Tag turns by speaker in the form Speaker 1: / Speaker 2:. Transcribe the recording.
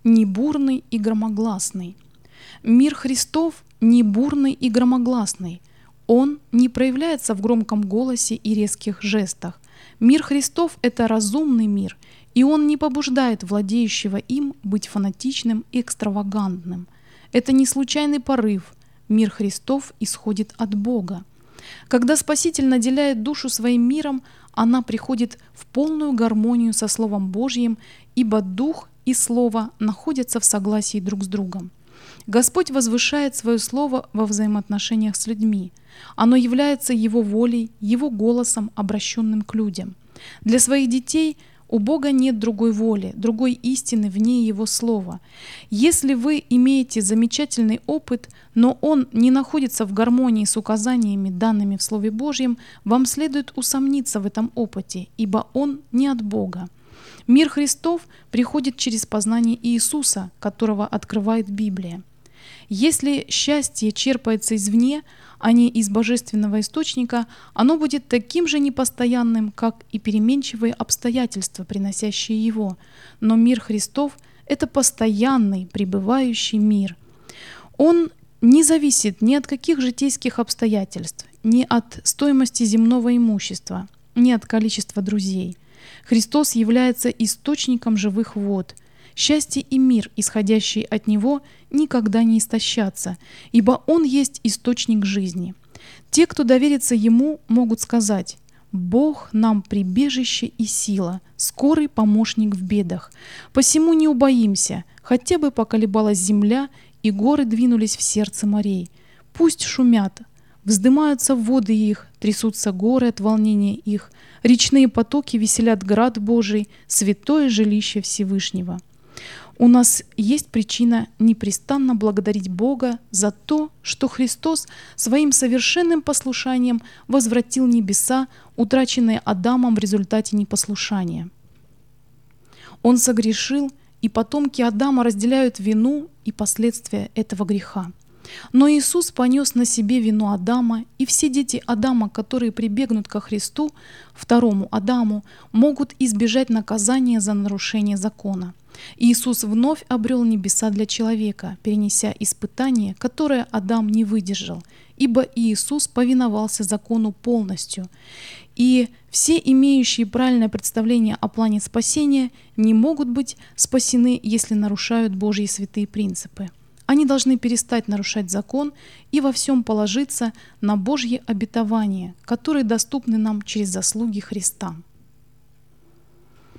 Speaker 1: не бурный и громогласный. Мир Христов не бурный и громогласный. Он не проявляется в громком голосе и резких жестах. Мир Христов – это разумный мир, и он не побуждает владеющего им быть фанатичным и экстравагантным. Это не случайный порыв. Мир Христов исходит от Бога. Когда Спаситель наделяет душу своим миром, она приходит в полную гармонию со Словом Божьим, ибо Дух и Слово находятся в согласии друг с другом. Господь возвышает свое Слово во взаимоотношениях с людьми. Оно является Его волей, Его голосом, обращенным к людям. Для своих детей у Бога нет другой воли, другой истины вне Его Слова. Если вы имеете замечательный опыт, но он не находится в гармонии с указаниями, данными в Слове Божьем, вам следует усомниться в этом опыте, ибо он не от Бога. Мир Христов приходит через познание Иисуса, которого открывает Библия. Если счастье черпается извне, а не из божественного источника, оно будет таким же непостоянным, как и переменчивые обстоятельства, приносящие его. Но мир Христов – это постоянный, пребывающий мир. Он не зависит ни от каких житейских обстоятельств, ни от стоимости земного имущества, ни от количества друзей. Христос является источником живых вод. Счастье и мир, исходящие от Него, никогда не истощатся, ибо Он есть источник жизни. Те, кто доверится Ему, могут сказать: «Бог нам прибежище и сила, скорый помощник в бедах. Посему не убоимся, хотя бы поколебалась земля, и горы двинулись в сердце морей. Пусть шумят, вздымаются воды их, трясутся горы от волнения их, речные потоки веселят град Божий, святое жилище Всевышнего». У нас есть причина непрестанно благодарить Бога за то, что Христос своим совершенным послушанием возвратил небеса, утраченные Адамом в результате непослушания. Он согрешил, и потомки Адама разделяют вину и последствия этого греха. Но Иисус понес на себе вину Адама, и все дети Адама, которые прибегнут ко Христу, второму Адаму, могут избежать наказания за нарушение закона. Иисус вновь обрел небеса для человека, перенеся испытание, которое Адам не выдержал, ибо Иисус повиновался закону полностью. И все имеющие правильное представление о плане спасения не могут быть спасены, если нарушают Божьи святые принципы. Они должны перестать нарушать закон и во всем положиться на Божьи обетования, которые доступны нам через заслуги Христа.